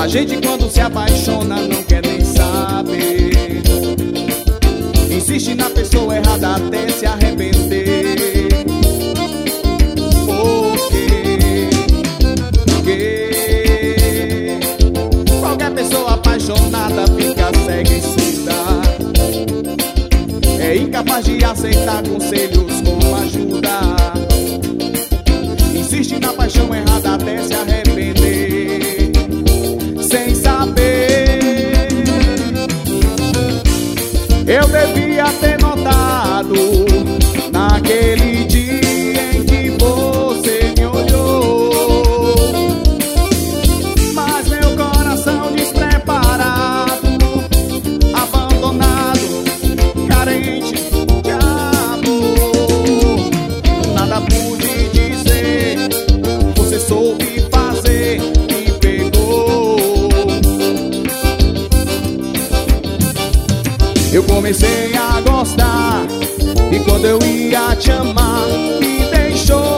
A gente quando se apaixona não quer nem saber, insiste na pessoa errada até se arrepender. Por quê? Porque qualquer pessoa apaixonada fica cega e surda, é incapaz de aceitar conselhos como ajuda, insiste na paixão errada até se arrepender. Sem saber, eu devia ter notado naquele dia em que você me olhou, mas meu coração despreparado, abandonado, carente de amor, nada pude dizer, você soube fazer, me pegou. Eu comecei a gostar, e quando eu ia te amar, me deixou.